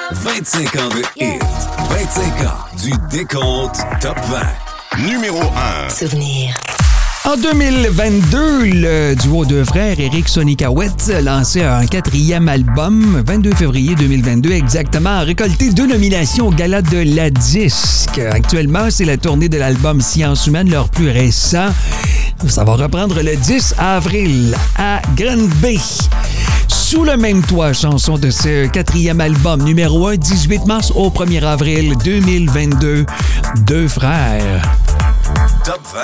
25 ans de hit. 25 ans du décompte Top 20. Numéro 1. Souvenir. En 2022, le duo de frères Eric Sonicawet lançait un 4e album, 22 février 2022 exactement, a récolté 2 nominations au Gala de la Disque. Actuellement, c'est la tournée de l'album Science humaine, leur plus récent. Ça va reprendre le 10 avril à Granby. Sous le même toit, chanson de ce 4e album, numéro 1, 18 mars au 1er avril 2022, Deux frères. Top 20.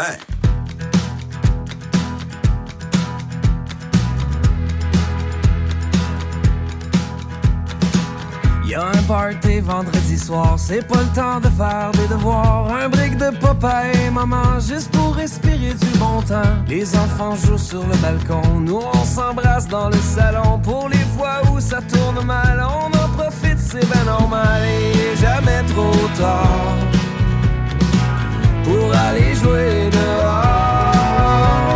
Y'a un party vendredi soir, c'est pas le temps de faire des devoirs. Un brick de papa et maman, juste pour respirer du bon temps. Les enfants jouent sur le balcon, nous on s'embrasse dans le salon. Pour les fois où ça tourne mal, on en profite, c'est ben normal. Et il est jamais trop tard pour aller jouer dehors.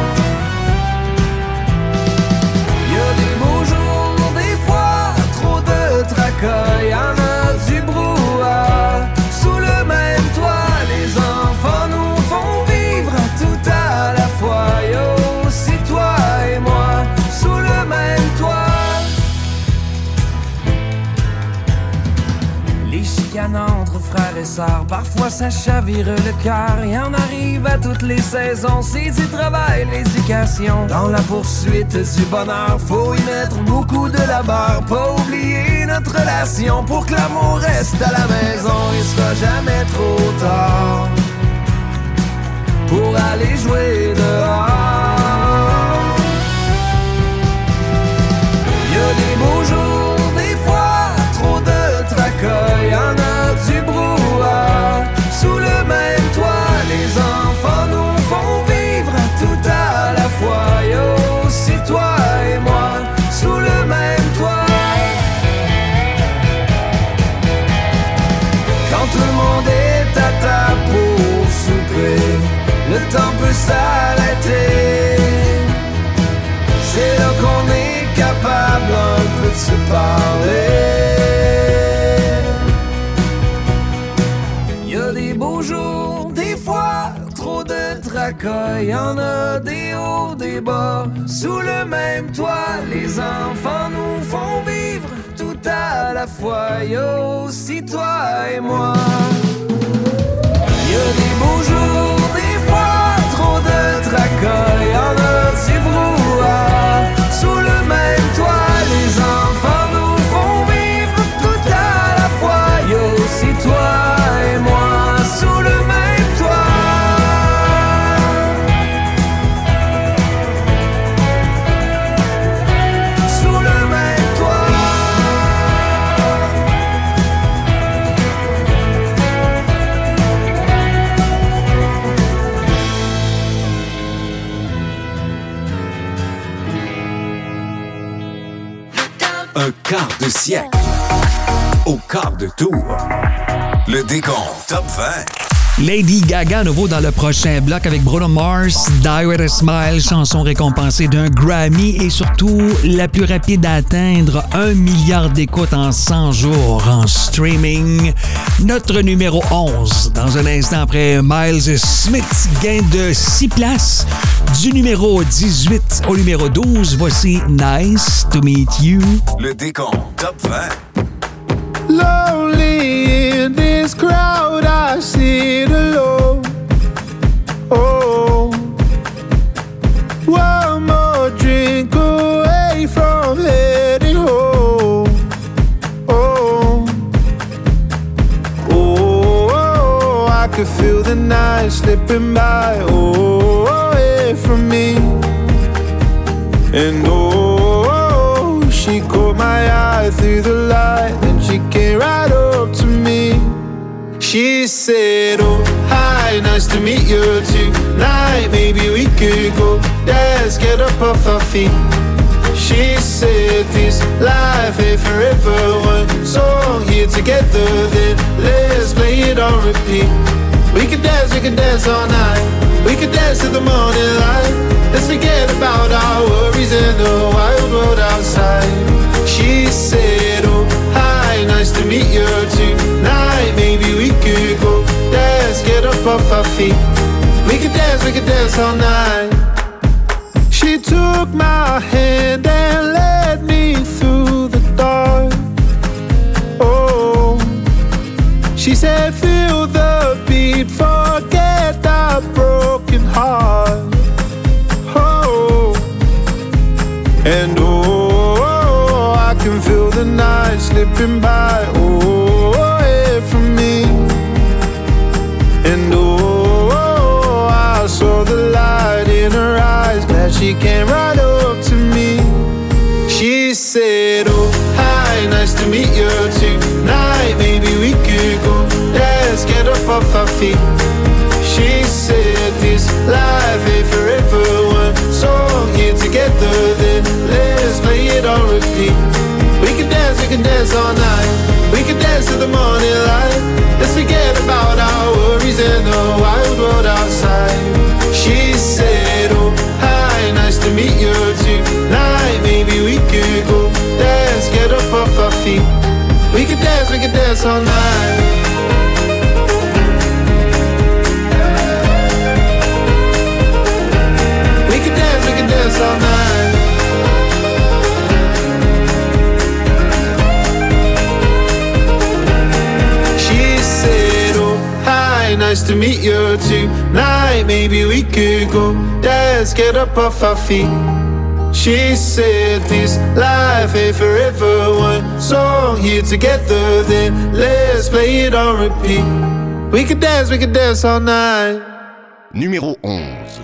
Y'a des beaux jours, des fois trop de tracas. Y'en a du brouhaha. Sous le même toit, les enfants nous font vivre tout à la fois. Yo, c'est toi et moi, sous le même toit. Les chicanes entre frères et sœurs, parfois ça chavire le cœur. Y'en arrive à toutes les saisons, c'est du travail, l'éducation. Dans la poursuite du bonheur, faut y mettre beaucoup de labeur. Pas oublier notre relation pour que l'amour reste à la maison. Il sera jamais trop tard pour aller jouer dehors. Y'a des beaux jours, des fois trop de tracas. Y'en a du brouhaha. Sous le même toit, les enfants nous font vivre tout à la fois. Yo, c'est toi et moi, sous le même toit. Quand tout le monde est à table pour souper, le temps peut s'arrêter. C'est là qu'on est capable un peu de se parler. Y'a des beaux jours, des fois trop de tracas. Y'en a des hauts, des bas. Sous le même toit, les enfants nous font vivre tout à la fois. Yo, si toi et moi. Y'a des beaux jours, des fois trop de tracas. Y'en a du brouhaha. Sous le même toit, les enfants nous font vivre tout à la fois. Yo, si toi et moi, sous le même toit. Sous le même toit. Un quart de siècle au quart de tour. Le décompte Top 20. Lady Gaga, nouveau dans le prochain bloc avec Bruno Mars, Die With A Smile, chanson récompensée d'un Grammy et surtout la plus rapide à atteindre 1 milliard d'écoutes en 100 jours en streaming. Notre numéro 11, dans un instant après Miles Smith, gain de 6 places. Du numéro 18 au numéro 12, voici Nice to Meet You. Le décompte Top 20. Lonely in this crowd, I sit alone. Oh, one more drink away from heading home. Oh, oh, I could feel the night slipping by. Oh, away from me. And oh, she caught my eye through the light. She came right up to me. She said, oh, hi, nice to meet you tonight. Maybe we could go dance, get up off our feet. She said, this life ain't forever. One song here together, then let's play it on repeat. We could dance all night. We could dance to the morning light. Let's forget about our worries and the wild world outside. She said, oh, hi, nice to to meet you tonight. Maybe we could go dance, get up off our feet. We could dance all night. She took my hand and led me through the dark. Oh, she said feel the beat, forget that broken heart. Oh, and oh, I can feel the night slipping by, oh, away from me. And oh, I saw the light in her eyes, glad she came right up to me. She said, oh, hi, nice to meet you tonight. Maybe we could go dance, get up off our feet. She said this life ain't forever, one song here together, then let's play it on repeat. We can dance all night. We can dance to the morning light. Let's forget about our worries and the wild world outside. She said, oh, hi, nice to meet you tonight. Maybe we could go dance, get up off our feet. We can dance all night. We can dance all night. She said, oh, hi, nice to meet you tonight. Maybe we could go dance, get up off our feet. She said this life ain't forever, one song here together, then let's play it on repeat. We could dance all night. Numéro 11.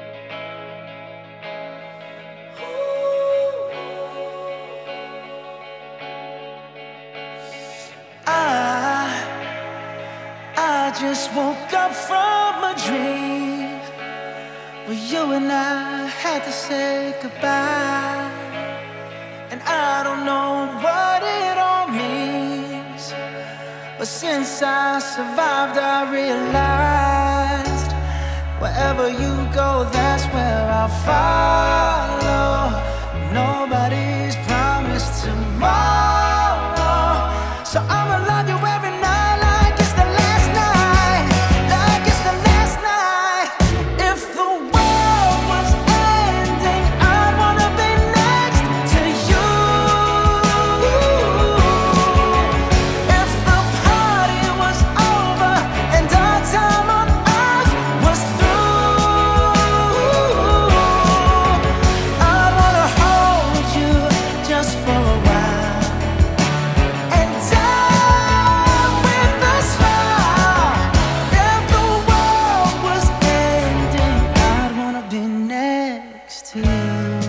I just woke up from a dream where you and I had to say goodbye. And I don't know what it all means, but since I survived I realized wherever you go, that's where I'll follow. Nobody's promised tomorrow, so I'ma love you every night like it's the last night, like it's the last night. If the world was ending, I'd wanna be next to you. If the party was over and our time on earth was through, I'd wanna hold you just for a while and die with a smile. If the world was ending, I'd wanna be next to you.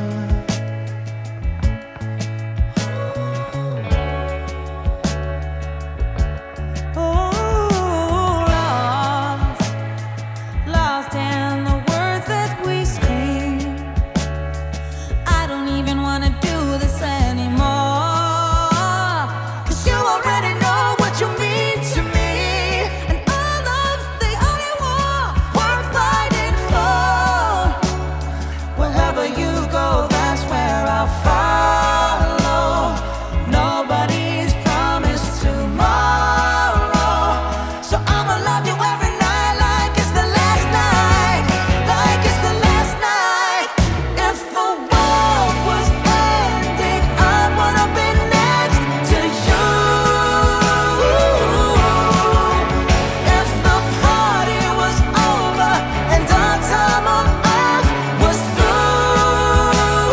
Lost in the words that we scream. I don't even wanna do this anymore, 'cause you already know what you mean to me, and our love's the only war worth fighting for. Wherever you go, that's where I'll follow. Nobody's promised tomorrow, so I'ma love you every night like it's the last night, like it's the last night. If the world was ending, I'd wanna be next to you. If the party was over and our time on earth was through,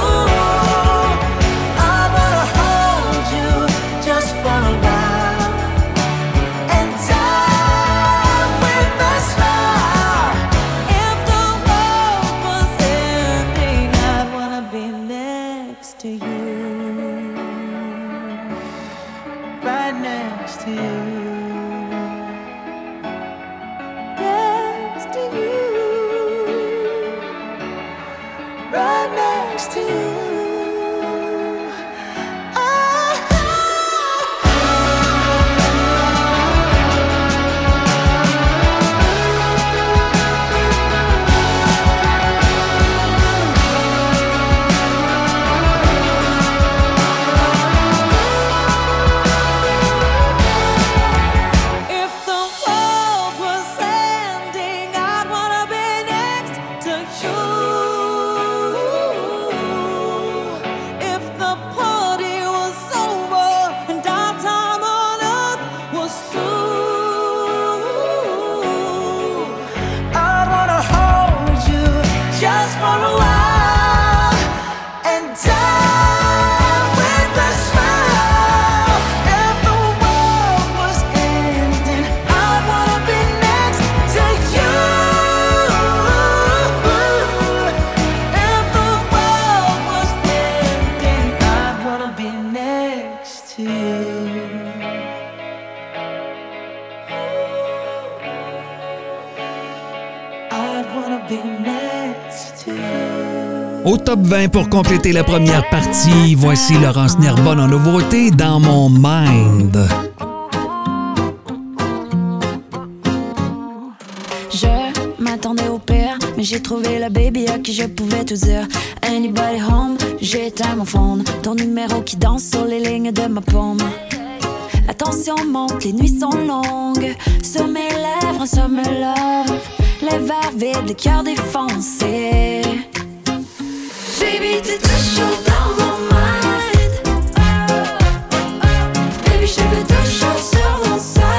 I'd wanna hold you just for a while and die with a smile. If the world was ending, I'd wanna be next to you. Right next to you. Next to you. Right next to you. Au top 20 pour compléter la première partie, voici Laurence Nerbonne en nouveauté dans mon mind. Je m'attendais au pire, mais j'ai trouvé la baby à qui je pouvais tout dire. Anybody home, j'ai éteint mon phone. Ton numéro qui danse sur les lignes de ma paume. La tension monte, les nuits sont longues. Sur mes lèvres, un summer love. Les verres vides, les cœurs défoncés. Baby, t'es toujours dans mon mind. Baby, je te veux toujours sur mon side.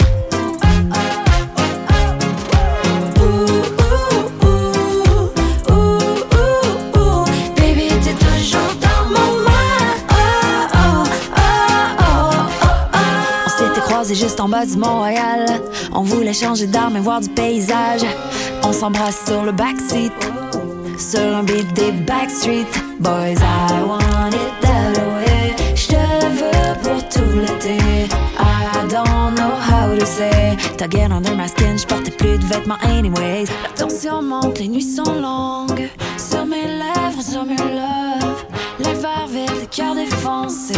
Baby, t'es toujours dans mon mind. On s'était croisés juste en bas du Mont-Royal. On voulait changer d'arme et voir du paysage. On s'embrasse sur le backseat, sur un beat des Backstreet Boys. I want it that way. J'te veux pour tout l'été. I don't know how to say. T'as under my skin, j'portais plus de vêtements anyways. La tension monte, les nuits sont longues. Sur mes lèvres, sur mes love. Les verres vides, le cœur défoncé.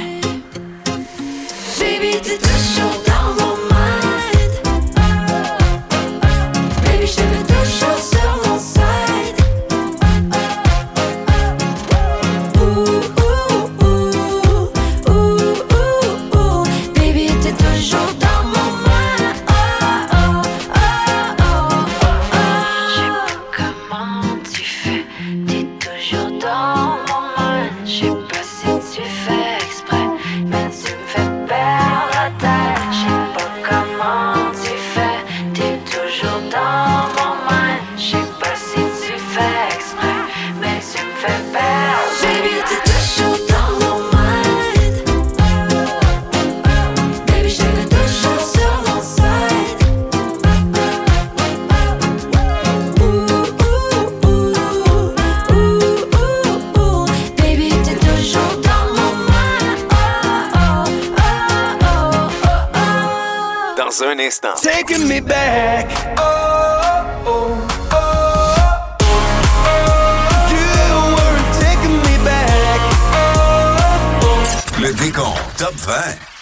Baby, t'es toujours dans mon mind. Baby, j'te veux toujours sur mon side. Baby, t'es toujours dans mon mind. Je sais pas comment tu fais, t'es toujours dans mon mind. Je sais pas si tu fais exprès, mais tu me fais perdre la tête. Je sais pas comment tu fais, t'es toujours dans mon mind. Je sais pas si tu fais exprès, mais tu me fais perdre. Baby, t'es toujours dans mon mind. Baby, je te veux toujours sur mon side. Baby, t'es toujours dans mon mind. Dans un instant, Taking me back. You were taking me back. le décompte top 20.